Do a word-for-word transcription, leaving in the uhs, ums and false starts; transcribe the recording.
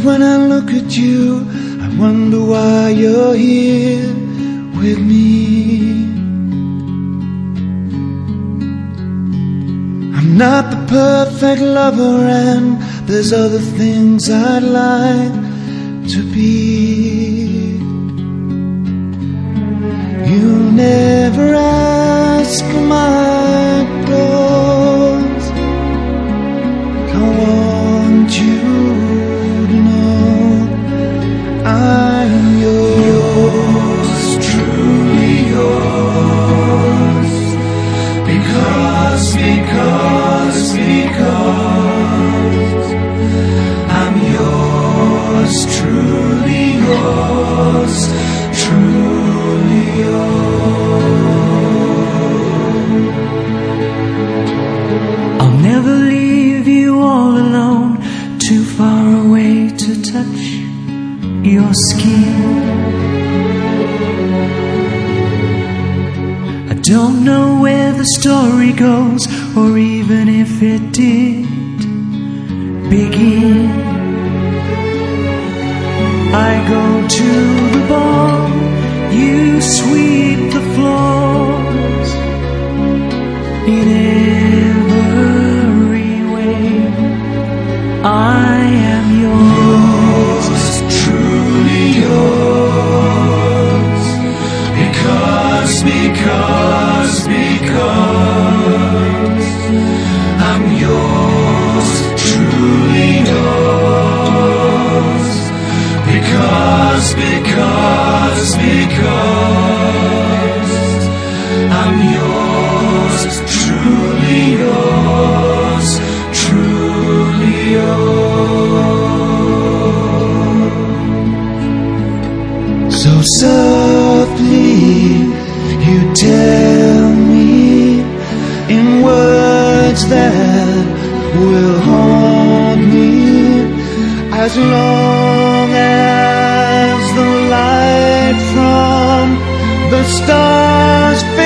when I look at you, I wonder why you're here with me. I'm not the perfect lover, and there's other things I'd like to be. You never ask my clothes. I want you to know I'm yours, truly yours. Because, because, because I'm yours, truly yours, truly yours. I'll never leave you all alone, too far away to touch your skin. I don't know where the story goes, or even if it did begin. I go to the bar, you sweep the floors. In every way, I am yours, truly yours. Because, because, because I'm yours, truly yours. Because, because, because I'm yours, truly yours, truly yours. So softly you tell me in words that will haunt me, as long as the light from the stars